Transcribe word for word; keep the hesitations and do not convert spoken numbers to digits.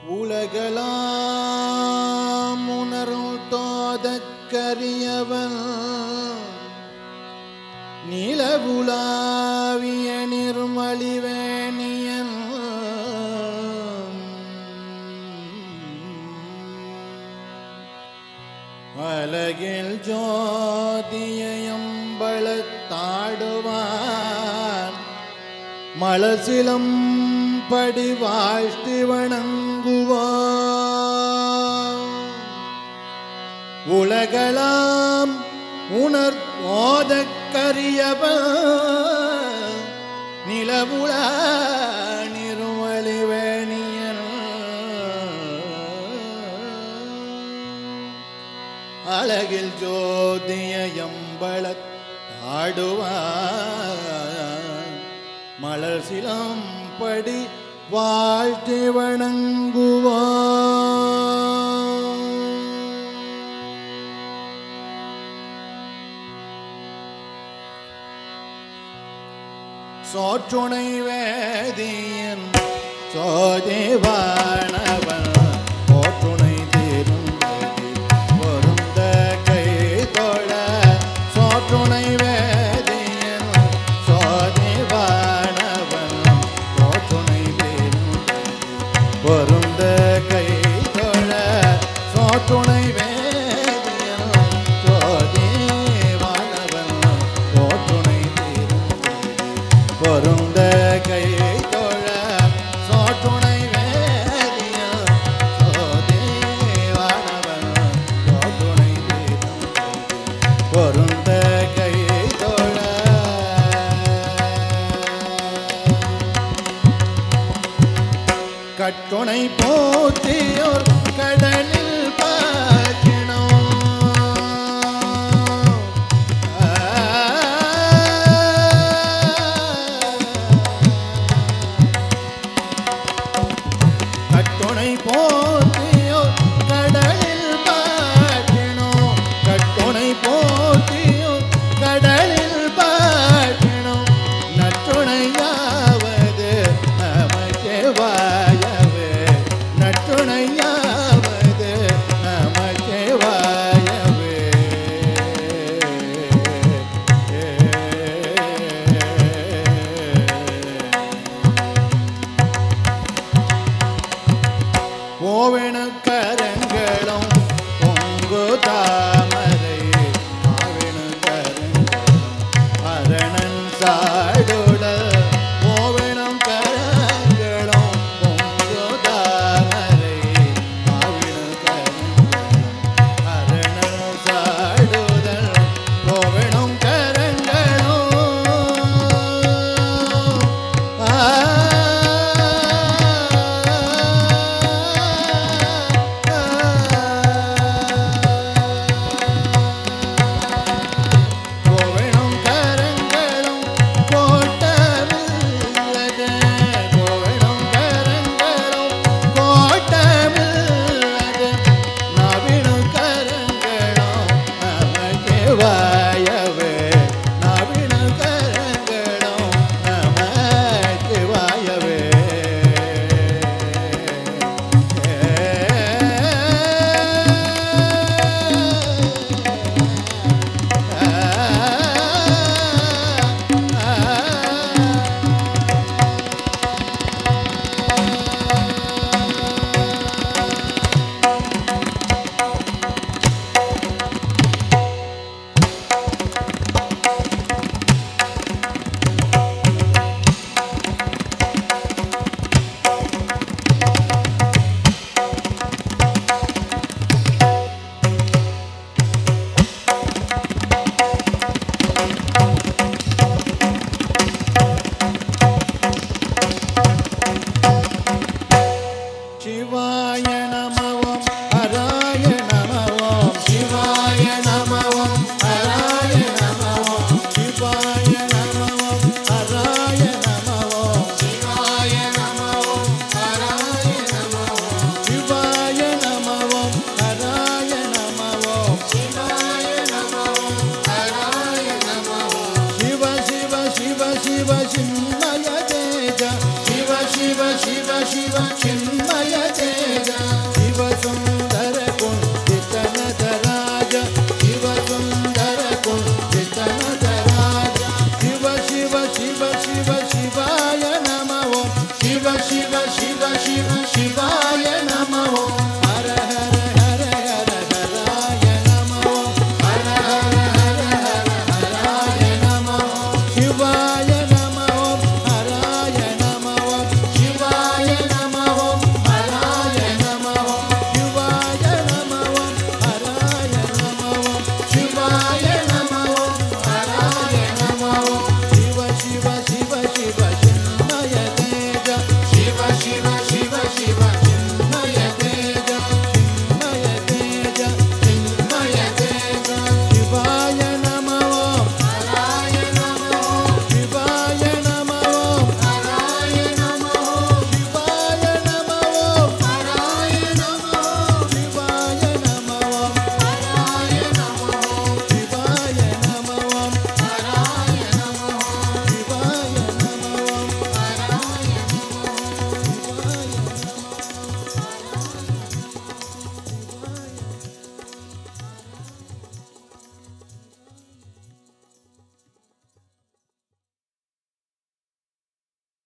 உலகலாம் உணரும் தோதற்கரியவன் நிலவுலாவிய நிர்மலிவேணியன் அலகில் ஜோதியம்பளத்தாடுவான் மலசிலம் படி வாழ்த்தி வணங்குவான். உலகலாம் உணர் ஓதக்கரியவன் நிலவுல நிருமலிவேணியன் அழகில் ஜோதியம்பளத் ஆடுவான் மலர் சிலம்படி வாழ்த்தி வணங்குவான். சோற்றுணை வேதியன் சோதேவானவன் போற்றுணை தேருந்ததி பொருந்த கை தொழ சோற்றுணை வேதியன் சோதேவானவன் போற்றுணை தேருந்ததி பொருந்த கை தொழ சோற்றுணை வேதியன் சோதேவானவன் போற்றுணை பொருந்த கை தொழ சோற்றுணை வேதியன் சோதேவானவன் சோற்றுணை பொருந்த கை தொழ. கட்டுணை போத்தியோர் கடலில் பாக்கினோம் கட்டுணை போத்தியோ கடலில் பாட்டினோ கட்டுணை போத்தியோ கடலில் பாட்டினோ நற்றுணையாவது நமக்கே வாயவே நற்றுணையாவது நமக்கே வாயவே கோவென கரங்களும் பொங்கு தாமரை ஆவென கரங்களும் அரணன் சாடுட கோவெனம் கரங்களும் பொங்கு தாமரை ஆவென கரங்களும் அரணன் சாடுதல் கோவெனம் கரங்களும் ஆ शिवाय नमः हराय नमः शिवाय नमः हराय नमः शिवाय नमः हराय नमः शिवाय नमः हराय नमः शिवाय नमः हराय नमः शिवाय नमः हराय नमः शिव शिव शिव शिव चिन्मय तेज शिव शिव शिव शिव चिन्मय तेज சிவ சிவ சிவாய